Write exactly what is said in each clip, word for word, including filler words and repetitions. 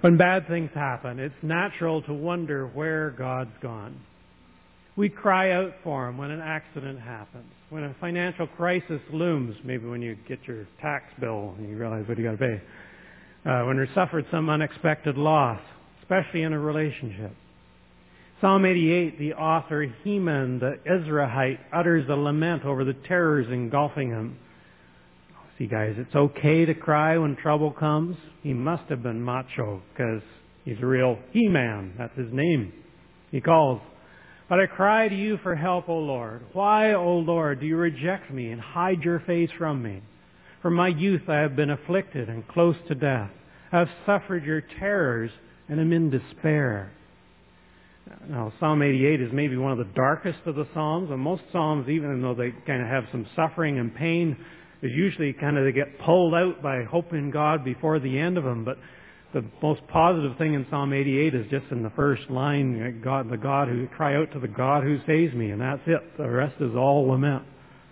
When bad things happen, it's natural to wonder where God's gone. We cry out for Him when an accident happens, when a financial crisis looms, maybe when you get your tax bill and you realize what you got to pay, uh, when you've suffered some unexpected loss, especially in a relationship. Psalm eighty-eight, the author Heman, the Ezrahite, utters a lament over the terrors engulfing him. See, guys, it's okay to cry when trouble comes. He must have been macho because he's a real He-Man. That's his name. He calls, "But I cry to you for help, O Lord. Why, O Lord, do you reject me and hide your face from me? From my youth I have been afflicted and close to death. I have suffered your terrors and am in despair." Now, Psalm eighty-eight is maybe one of the darkest of the Psalms, and most Psalms, even though they kind of have some suffering and pain, is usually kind of they get pulled out by hope in God before the end of them. But the most positive thing in Psalm eighty-eight is just in the first line, God, the God who cry out to the God who saves me, and that's it. The rest is all lament.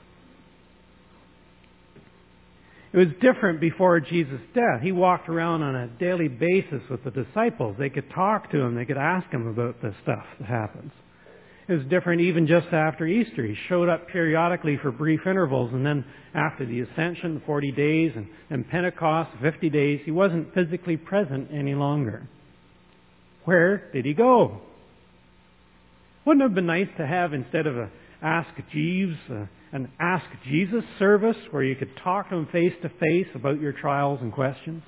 It was different before Jesus' death. He walked around on a daily basis with the disciples. They could talk to Him. They could ask Him about the stuff that happens. It was different even just after Easter. He showed up periodically for brief intervals, and then after the Ascension, forty days, and, and Pentecost, fifty days, He wasn't physically present any longer. Where did He go? Wouldn't it have been nice to have, instead of a Ask Jeeves, uh, an Ask Jesus service where you could talk to Him face to face about your trials and questions?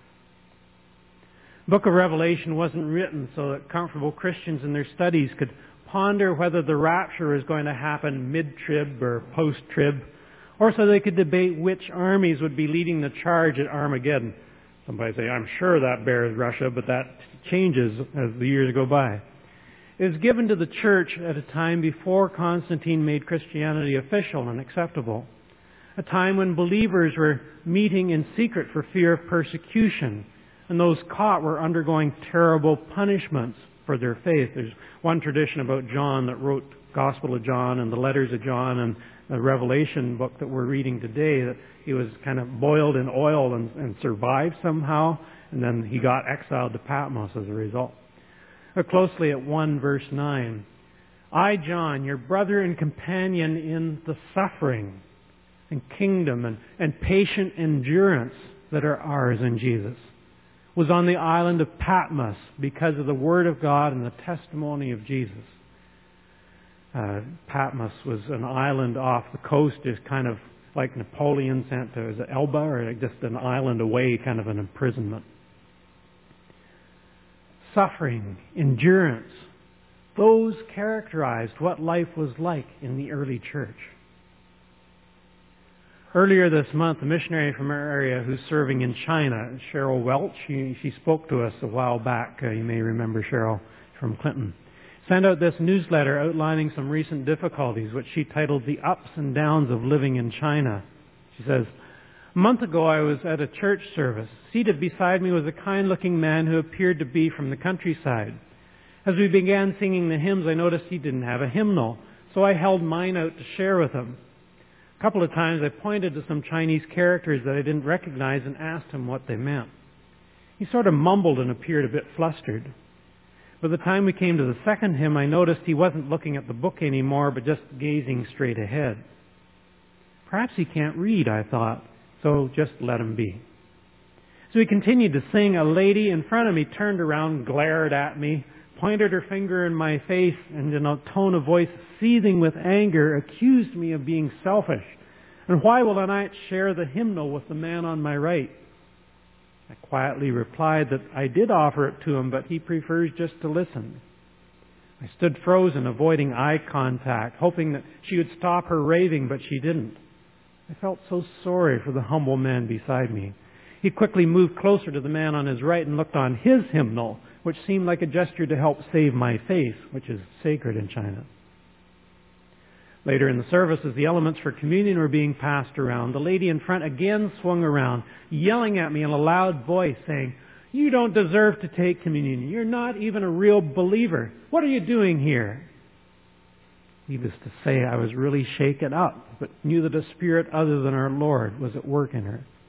The book of Revelation wasn't written so that comfortable Christians in their studies could ponder whether the rapture is going to happen mid-trib or post-trib, or so they could debate which armies would be leading the charge at Armageddon. Somebody say, "I'm sure that bears Russia," but that changes as the years go by. It was given to the church at a time before Constantine made Christianity official and acceptable. A time when believers were meeting in secret for fear of persecution, and those caught were undergoing terrible punishments for their faith. There's one tradition about John that wrote Gospel of John and the letters of John and the Revelation book that we're reading today, that he was kind of boiled in oil and, and survived somehow, and then he got exiled to Patmos as a result. Look closely at one verse nine. "I, John, your brother and companion in the suffering and kingdom and, and patient endurance that are ours in Jesus, was on the island of Patmos because of the Word of God and the testimony of Jesus." Uh, Patmos was an island off the coast, just kind of like Napoleon sent to, is it Elba, or just an island away, kind of an imprisonment. Suffering, endurance, those characterized what life was like in the early church. Earlier this month, a missionary from our area who's serving in China, Cheryl Welch, she, she spoke to us a while back. Uh, you may remember Cheryl from Clinton. Sent out this newsletter outlining some recent difficulties, which she titled "The Ups and Downs of Living in China." She says, "A month ago I was at a church service. Seated beside me was a kind-looking man who appeared to be from the countryside. As we began singing the hymns, I noticed he didn't have a hymnal, so I held mine out to share with him. A couple of times I pointed to some Chinese characters that I didn't recognize and asked him what they meant. He sort of mumbled and appeared a bit flustered. By the time we came to the second hymn, I noticed he wasn't looking at the book anymore, but just gazing straight ahead. Perhaps he can't read, I thought, so just let him be. So we continued to sing. A lady in front of me turned around, glared at me, pointed her finger in my face, and in a tone of voice seething with anger, accused me of being selfish. And why will I not share the hymnal with the man on my right? I quietly replied that I did offer it to him, but he prefers just to listen. I stood frozen, avoiding eye contact, hoping that she would stop her raving, but she didn't. I felt so sorry for the humble man beside me. He quickly moved closer to the man on his right and looked on his hymnal, which seemed like a gesture to help save my face, which is sacred in China. Later in the service, as the elements for communion were being passed around, the lady in front again swung around, yelling at me in a loud voice, saying, "You don't deserve to take communion. You're not even a real believer. What are you doing here?" Needless to say, I was really shaken up, but knew that a spirit other than our Lord was at work in her.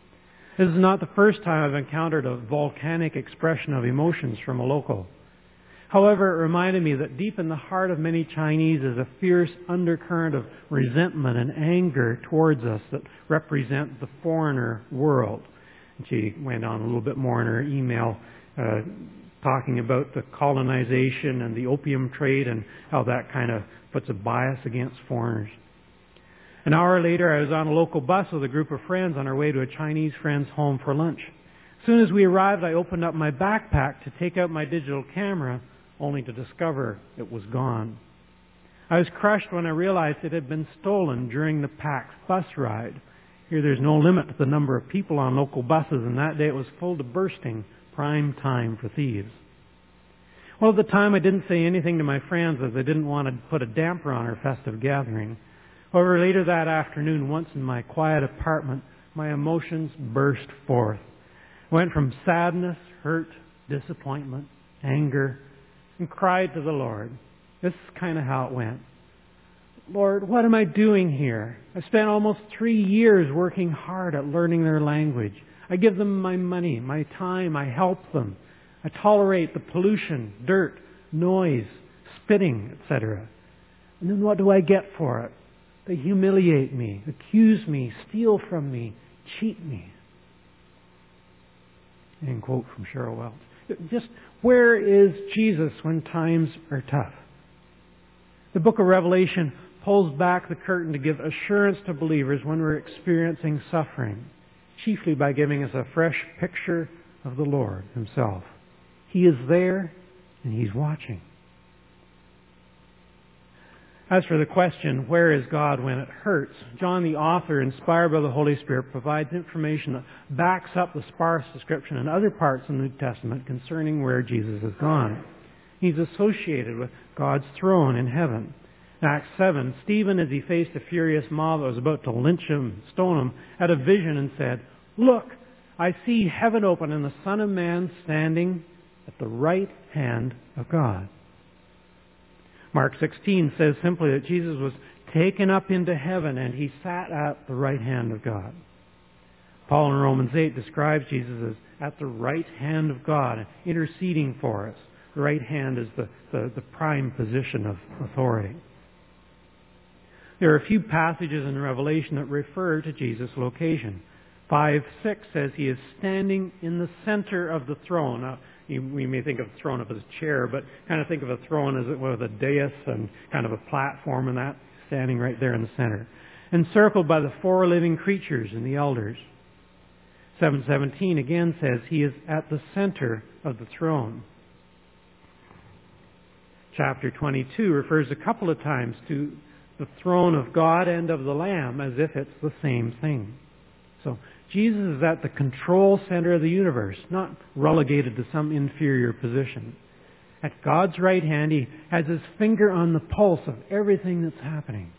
This is not the first time I've encountered a volcanic expression of emotions from a local. However, it reminded me that deep in the heart of many Chinese is a fierce undercurrent of resentment and anger towards us that represent the foreigner world. And she went on a little bit more in her email, uh, talking about the colonization and the opium trade and how that kind of puts a bias against foreigners. An hour later, I was on a local bus with a group of friends on our way to a Chinese friend's home for lunch. As soon as we arrived, I opened up my backpack to take out my digital camera, only to discover it was gone. I was crushed when I realized it had been stolen during the packed bus ride. Here there's no limit to the number of people on local buses, and that day it was full to bursting, prime time for thieves. Well, at the time I didn't say anything to my friends as I didn't want to put a damper on our festive gathering. However, later that afternoon, once in my quiet apartment, my emotions burst forth. I went from sadness, hurt, disappointment, anger, and cried to the Lord. This is kind of how it went. Lord, what am I doing here? I spent almost three years working hard at learning their language. I give them my money, my time, I help them. I tolerate the pollution, dirt, noise, spitting, et cetera. And then what do I get for it? They humiliate me, accuse me, steal from me, cheat me. End quote from Cheryl Welch. Just where is Jesus when times are tough? The book of Revelation pulls back the curtain to give assurance to believers when we're experiencing suffering, chiefly by giving us a fresh picture of the Lord Himself. He is there and He's watching. As for the question, where is God when it hurts? John, the author, inspired by the Holy Spirit, provides information that backs up the sparse description in other parts of the New Testament concerning where Jesus has gone. He's associated with God's throne in heaven. In Acts seven, Stephen, as he faced a furious mob that was about to lynch him, stone him, had a vision and said, "Look, I see heaven open and the Son of Man standing at the right hand of God." Mark sixteen says simply that Jesus was taken up into heaven and He sat at the right hand of God. Paul in Romans eight describes Jesus as at the right hand of God, interceding for us. The right hand is the, the, the prime position of authority. There are a few passages in Revelation that refer to Jesus' location. five six says He is standing in the center of the throne. Now, we may think of the throne up as a chair, but kind of think of a throne as it with a dais and kind of a platform and that, standing right there in the center. Encircled by the four living creatures and the elders. seven seventeen again says He is at the center of the throne. Chapter twenty-two refers a couple of times to the throne of God and of the Lamb as if it's the same thing. So Jesus is at the control center of the universe, not relegated to some inferior position. At God's right hand, He has His finger on the pulse of everything that's happening.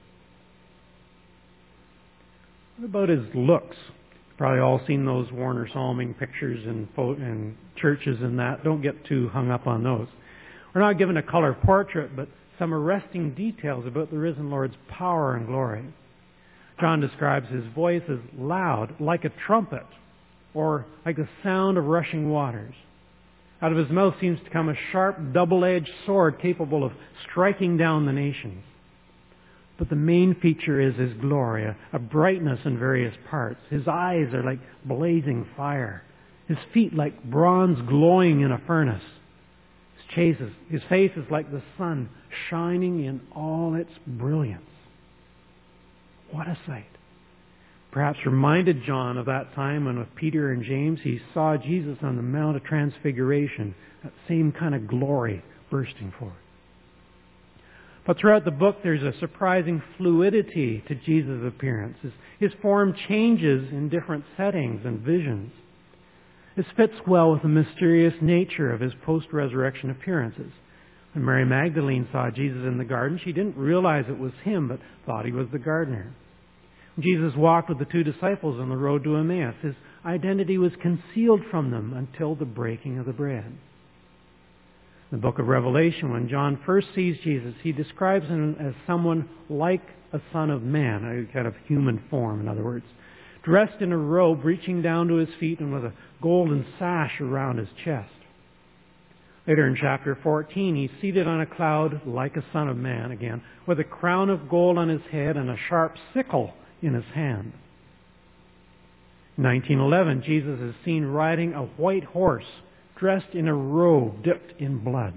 What about His looks? Probably all seen those Warner Salming pictures in, in churches and that. Don't get too hung up on those. We're not given a color portrait, but some arresting details about the risen Lord's power and glory. John describes His voice as loud, like a trumpet, or like the sound of rushing waters. Out of His mouth seems to come a sharp, double-edged sword capable of striking down the nations. But the main feature is His glory, a, a brightness in various parts. His eyes are like blazing fire. His feet like bronze glowing in a furnace. His, chases, his face is like the sun shining in all its brilliance. What a sight. Perhaps reminded John of that time when with Peter and James he saw Jesus on the Mount of Transfiguration, that same kind of glory bursting forth. But throughout the book there's a surprising fluidity to Jesus' appearance. His, his form changes in different settings and visions. This fits well with the mysterious nature of His post-resurrection appearances. When Mary Magdalene saw Jesus in the garden, she didn't realize it was Him, but thought He was the gardener. When Jesus walked with the two disciples on the road to Emmaus, His identity was concealed from them until the breaking of the bread. In the book of Revelation, when John first sees Jesus, he describes Him as someone like a son of man, a kind of human form, in other words. dressed in a robe reaching down to his feet and with a golden sash around his chest. Later in chapter fourteen, he's seated on a cloud like a son of man again, with a crown of gold on his head and a sharp sickle in his hand. In nineteen eleven, Jesus is seen riding a white horse, dressed in a robe dipped in blood.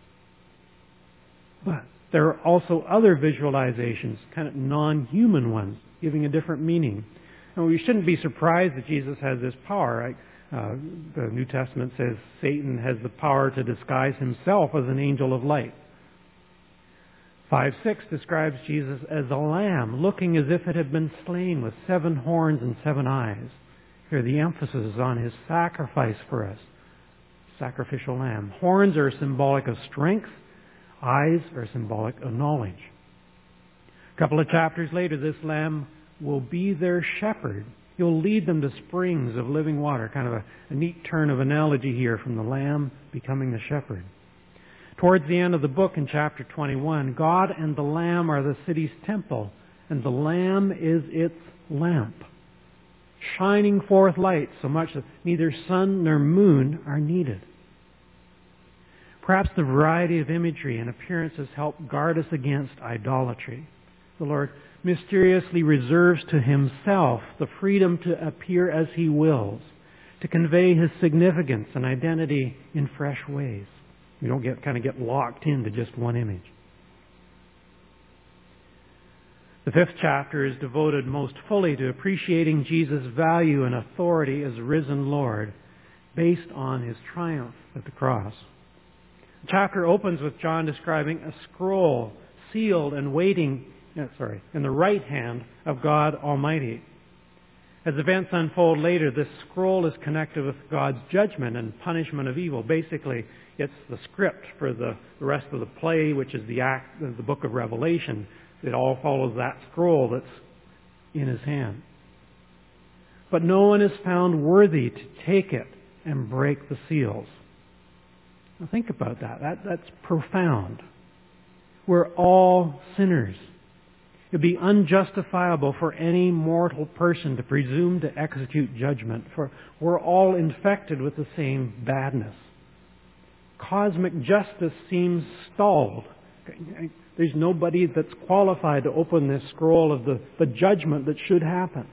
But there are also other visualizations, kind of non-human ones, giving a different meaning. And we shouldn't be surprised that Jesus has this power. Right? Uh, the New Testament says Satan has the power to disguise himself as an angel of light. five six describes Jesus as a lamb, looking as if it had been slain with seven horns and seven eyes. Here the emphasis is on his sacrifice for us. Sacrificial lamb. Horns are symbolic of strength. Eyes are symbolic of knowledge. A couple of chapters later, this lamb will be their shepherd. He'll lead them to springs of living water. Kind of a, a neat turn of analogy here from the lamb becoming the shepherd. Towards the end of the book in chapter twenty-one, God and the lamb are the city's temple, and the lamb is its lamp, shining forth light so much that neither sun nor moon are needed. Perhaps the variety of imagery and appearances help guard us against idolatry. The Lord mysteriously reserves to himself the freedom to appear as he wills, to convey his significance and identity in fresh ways. We don't get kind of get locked into just one image. The fifth chapter is devoted most fully to appreciating Jesus' value and authority as risen Lord, based on his triumph at the cross. The chapter opens with John describing a scroll sealed and waiting No, sorry, in the right hand of God Almighty. As events unfold later, this scroll is connected with God's judgment and punishment of evil. Basically, it's the script for the, the rest of the play, which is the act of the book of Revelation. It all follows that scroll that's in his hand. But no one is found worthy to take it and break the seals. Now think about that. that that's profound. We're all sinners. It would be unjustifiable for any mortal person to presume to execute judgment, for we're all infected with the same badness. Cosmic justice seems stalled. There's nobody that's qualified to open this scroll of the, the judgment that should happen.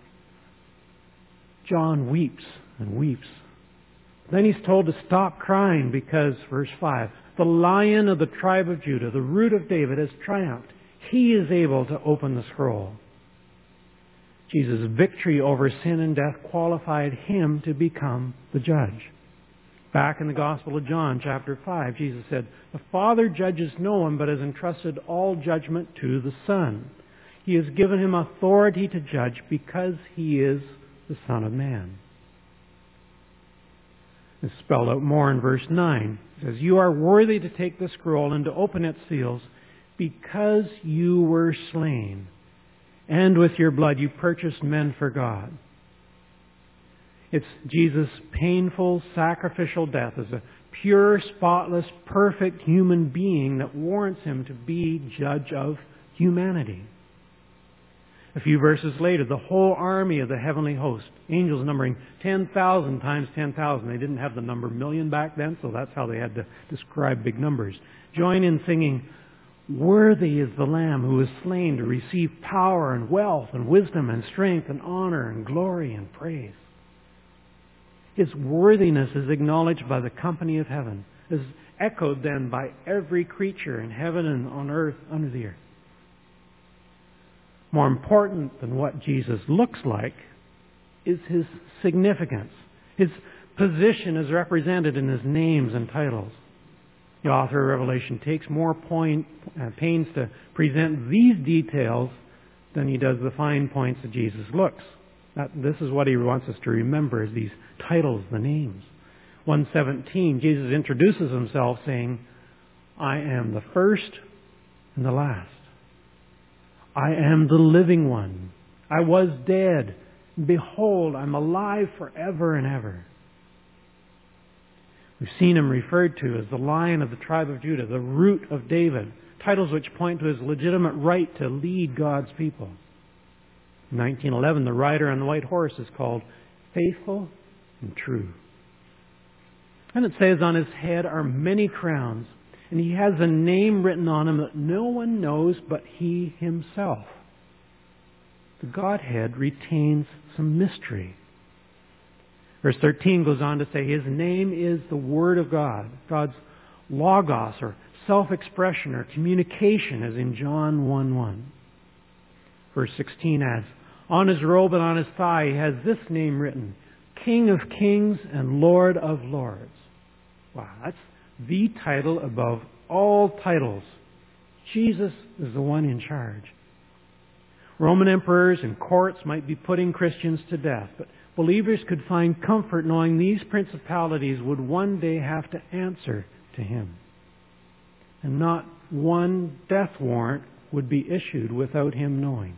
John weeps and weeps. Then he's told to stop crying because, verse five, the Lion of the tribe of Judah, the Root of David, has triumphed. He is able to open the scroll. Jesus' victory over sin and death qualified him to become the judge. Back in the Gospel of John, chapter five, Jesus said, "The Father judges no one, but has entrusted all judgment to the Son. He has given him authority to judge because he is the Son of Man." It's spelled out more in verse nine. It says, "You are worthy to take the scroll and to open its seals, because you were slain, and with your blood you purchased men for God." It's Jesus' painful, sacrificial death as a pure, spotless, perfect human being that warrants him to be judge of humanity. A few verses later, the whole army of the heavenly host, angels numbering ten thousand times ten thousand. They didn't have the number million back then, so that's how they had to describe big numbers. Join in singing, "Worthy is the Lamb who was slain to receive power and wealth and wisdom and strength and honor and glory and praise." His worthiness is acknowledged by the company of heaven, is echoed then by every creature in heaven and on earth, under the earth. More important than what Jesus looks like is his significance. His position is represented in his names and titles. The author of Revelation takes more point, uh, pains to present these details than he does the fine points of Jesus' looks. That, this is what he wants us to remember, is these titles, the names. one seventeen, Jesus introduces himself saying, "I am the first and the last. I am the living one. I was dead. Behold, I'm alive forever and ever." We've seen him referred to as the Lion of the tribe of Judah, the Root of David, titles which point to his legitimate right to lead God's people. In nineteen eleven, the rider on the white horse is called Faithful and True. And it says on his head are many crowns, and he has a name written on him that no one knows but he himself. The Godhead retains some mystery. Verse thirteen goes on to say his name is the Word of God, God's logos or self-expression or communication, as in John one one. Verse sixteen adds, on his robe and on his thigh he has this name written, King of Kings and Lord of Lords. Wow, that's the title above all titles. Jesus is the one in charge. Roman emperors and courts might be putting Christians to death, but believers could find comfort knowing these principalities would one day have to answer to him. And not one death warrant would be issued without him knowing.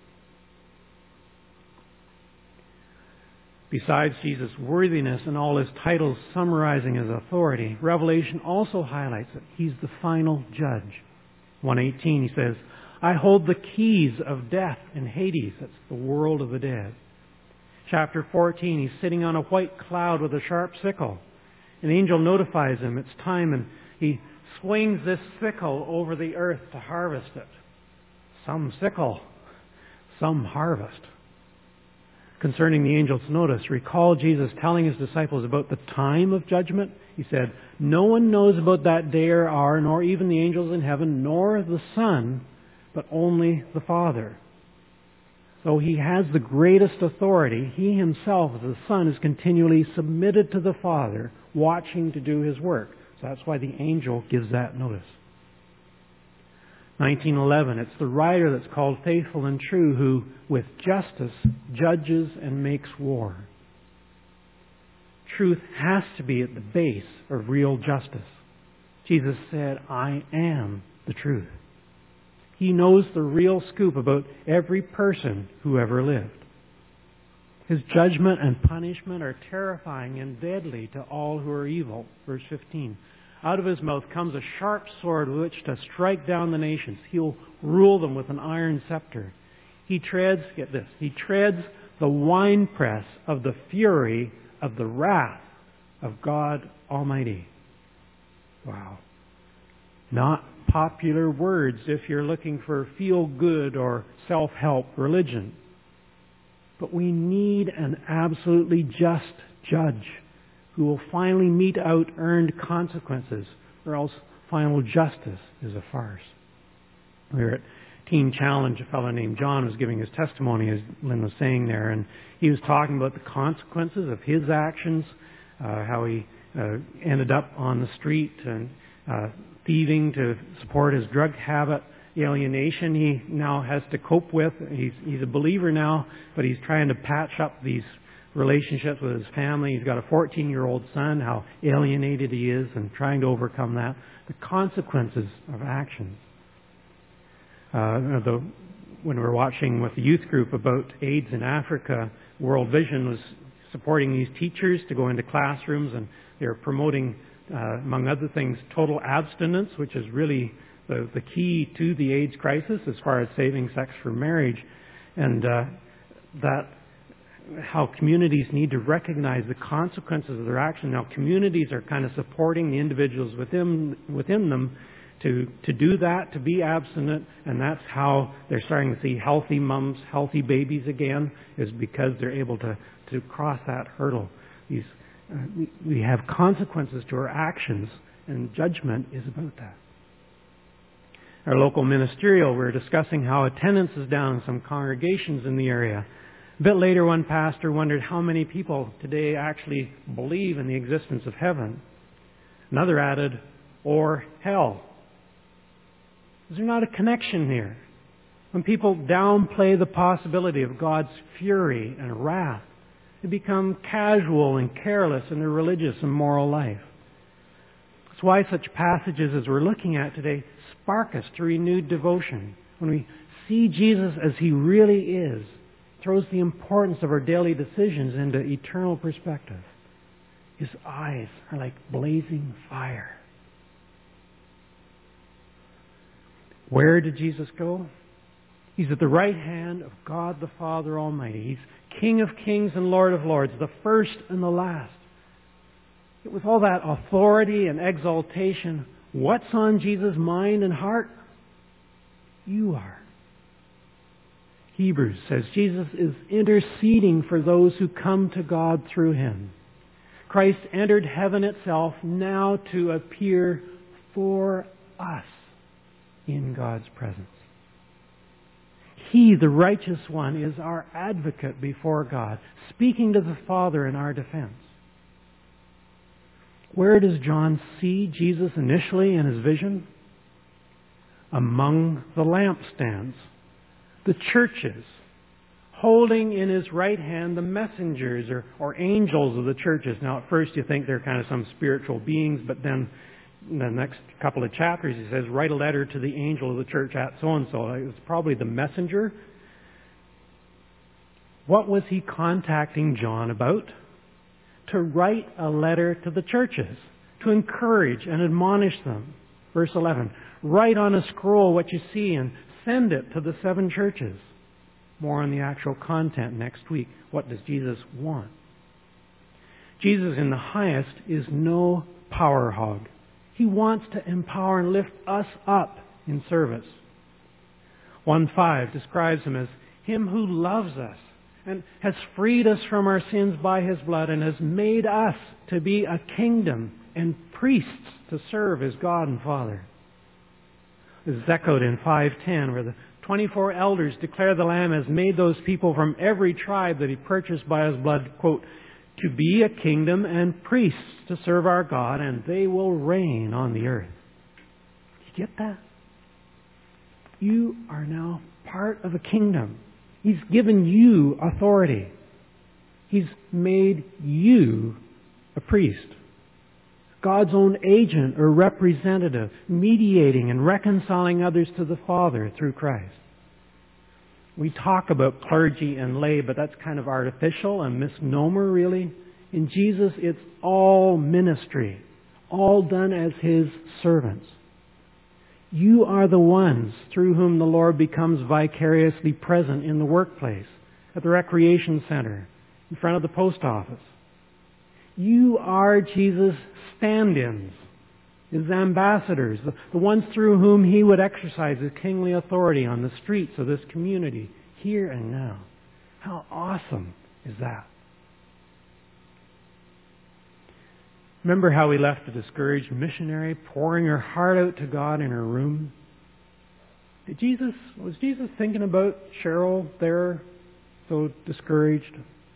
Besides Jesus' worthiness and all his titles summarizing his authority, Revelation also highlights that he's the final judge. one eighteen, he says, I hold the keys of death and Hades. That's the world of the dead. Chapter fourteen, he's sitting on a white cloud with a sharp sickle. An angel notifies him it's time, and he swings this sickle over the earth to harvest it. Some sickle, some harvest. Concerning the angel's notice, recall Jesus telling his disciples about the time of judgment. He said, no one knows about that day or hour, nor even the angels in heaven, nor the Son, but only the Father. So he has the greatest authority. He himself, as the Son, is continually submitted to the Father, watching to do his work. So that's why the angel gives that notice. nineteen eleven, it's the rider that's called Faithful and True who, with justice, judges and makes war. Truth has to be at the base of real justice. Jesus said, I am the truth. He knows the real scoop about every person who ever lived. His judgment and punishment are terrifying and deadly to all who are evil. Verse fifteen. Out of his mouth comes a sharp sword with which to strike down the nations. He'll rule them with an iron scepter. He treads, get this, he treads the winepress of the fury of the wrath of God Almighty. Wow. Not popular words if you're looking for feel-good or self-help religion. But we need an absolutely just judge who will finally mete out earned consequences, or else final justice is a farce. We were at Teen Challenge. A fellow named John was giving his testimony, as Lynn was saying there, and he was talking about the consequences of his actions, uh, how he uh, ended up on the street and uh, thieving to support his drug habit, alienation he now has to cope with. He's, he's a believer now, but he's trying to patch up these relationships with his family. He's got a fourteen-year-old son, how alienated he is, and trying to overcome that. The consequences of actions. Uh, the, when we were watching with the youth group about AIDS in Africa, World Vision was supporting these teachers to go into classrooms, and they were promoting, uh, among other things, total abstinence, which is really the, the key to the AIDS crisis as far as saving sex for marriage. And uh, that how communities need to recognize the consequences of their action. Now, communities are kind of supporting the individuals within within them to to do that, to be abstinent, and that's how they're starting to see healthy mums, healthy babies again, is because they're able to, to cross that hurdle. These uh, we, we have consequences to our actions, and judgment is about that. Our local ministerial, we're discussing how attendance is down in some congregations in the area. A bit later, one pastor wondered how many people today actually believe in the existence of heaven. Another added, or hell. Is there not a connection here? When people downplay the possibility of God's fury and wrath, they become casual and careless in their religious and moral life. That's why such passages as we're looking at today spark us to renewed devotion. When we see Jesus as He really is, throws the importance of our daily decisions into eternal perspective. His eyes are like blazing fire. Where did Jesus go? He's at the right hand of God the Father Almighty. He's King of kings and Lord of lords, the first and the last. It was all that authority and exaltation. What's on Jesus' mind and heart? You are. Hebrews says Jesus is interceding for those who come to God through Him. Christ entered heaven itself now to appear for us in God's presence. He, the righteous one, is our advocate before God, speaking to the Father in our defense. Where does John see Jesus initially in his vision? Among the lampstands, the churches, holding in his right hand the messengers or, or angels of the churches. Now, at first you think they're kind of some spiritual beings, but then in the next couple of chapters he says, write a letter to the angel of the church at so-and-so. It was probably the messenger. What was he contacting John about? To write a letter to the churches, to encourage and admonish them. Verse eleven, write on a scroll what you see and send it to the seven churches. More on the actual content next week. What does Jesus want? Jesus in the highest is no power hog. He wants to empower and lift us up in service. one five describes Him as Him who loves us and has freed us from our sins by His blood and has made us to be a kingdom and priests to serve as God and Father. This is echoed in five ten, where the twenty-four elders declare the Lamb has made those people from every tribe that He purchased by His blood, quote, to be a kingdom and priests to serve our God, and they will reign on the earth. You get that? You are now part of a kingdom. He's given you authority. He's made you a priest. God's own agent or representative, mediating and reconciling others to the Father through Christ. We talk about clergy and lay, but that's kind of artificial and misnomer, really. In Jesus, it's all ministry, all done as His servants. You are the ones through whom the Lord becomes vicariously present in the workplace, at the recreation center, in front of the post office. You are Jesus' stand-ins, His ambassadors, the, the ones through whom He would exercise His kingly authority on the streets of this community, here and now. How awesome is that? Remember how we left a discouraged missionary pouring her heart out to God in her room? Did Jesus, was Jesus thinking about Cheryl there, so discouraged?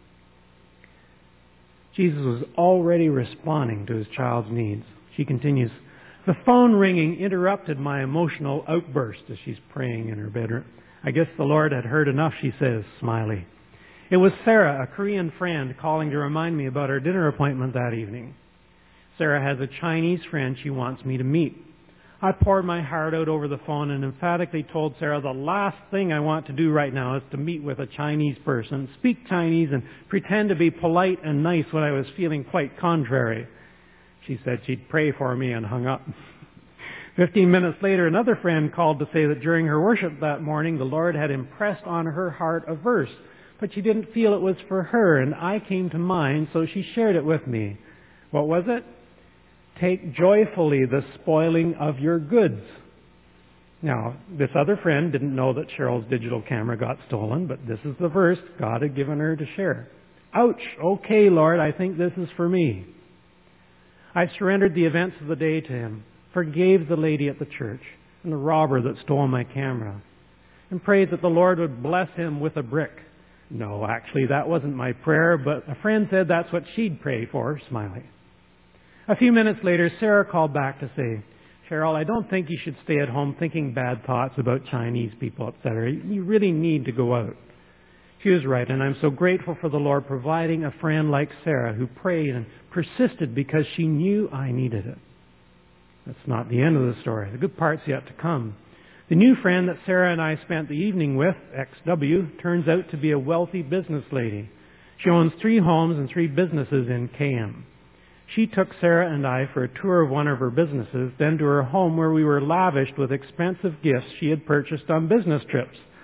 Jesus was already responding to His child's needs. She continues, the phone ringing interrupted my emotional outburst as she's praying in her bedroom. I guess the Lord had heard enough, she says, smiley. It was Sarah, a Korean friend, calling to remind me about our dinner appointment that evening. Sarah has a Chinese friend she wants me to meet. I poured my heart out over the phone and emphatically told Sarah the last thing I want to do right now is to meet with a Chinese person, speak Chinese, and pretend to be polite and nice when I was feeling quite contrary. She said she'd pray for me and hung up. Fifteen minutes later, another friend called to say that during her worship that morning, the Lord had impressed on her heart a verse, but she didn't feel it was for her, and I came to mind, so she shared it with me. What was it? Take joyfully the spoiling of your goods. Now, this other friend didn't know that Cheryl's digital camera got stolen, but this is the verse God had given her to share. Ouch! Okay, Lord, I think this is for me. I surrendered the events of the day to Him, forgave the lady at the church and the robber that stole my camera, and prayed that the Lord would bless him with a brick. No, actually, that wasn't my prayer, but a friend said that's what she'd pray for, smiling. A few minutes later, Sarah called back to say, Cheryl, I don't think you should stay at home thinking bad thoughts about Chinese people, et cetera. You really need to go out. She was right, and I'm so grateful for the Lord providing a friend like Sarah who prayed and persisted because she knew I needed it. That's not the end of the story. The good part's yet to come. The new friend that Sarah and I spent the evening with, X W, turns out to be a wealthy business lady. She owns three homes and three businesses in K M. She took Sarah and I for a tour of one of her businesses, then to her home where we were lavished with expensive gifts she had purchased on business trips.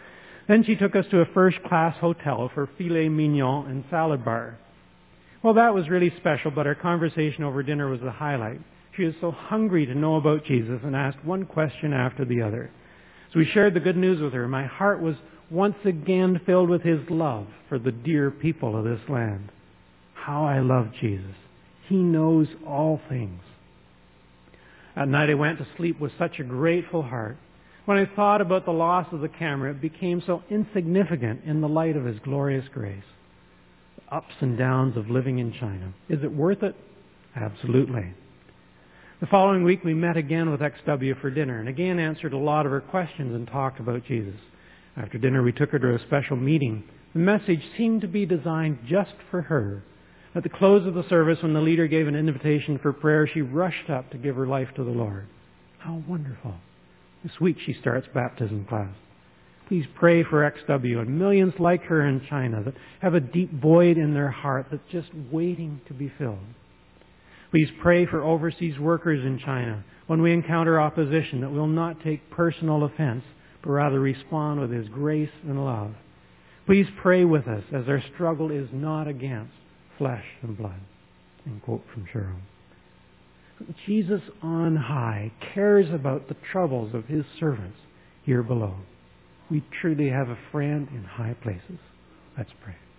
Then she took us to a first-class hotel for filet mignon and salad bar. Well, that was really special, but our conversation over dinner was the highlight. She was so hungry to know about Jesus and asked one question after the other. So we shared the good news with her. My heart was once again filled with His love for the dear people of this land. How I love Jesus. He knows all things. At night I went to sleep with such a grateful heart. When I thought about the loss of the camera, it became so insignificant in the light of His glorious grace. The ups and downs of living in China. Is it worth it? Absolutely. The following week we met again with X W for dinner and again answered a lot of her questions and talked about Jesus. After dinner we took her to a special meeting. The message seemed to be designed just for her. At the close of the service, when the leader gave an invitation for prayer, she rushed up to give her life to the Lord. How wonderful. This week she starts baptism class. Please pray for X W and millions like her in China that have a deep void in their heart that's just waiting to be filled. Please pray for overseas workers in China when we encounter opposition that will not take personal offense, but rather respond with His grace and love. Please pray with us as our struggle is not against flesh and blood. End quote from Cheryl. Jesus on high cares about the troubles of His servants here below. We truly have a friend in high places. Let's pray.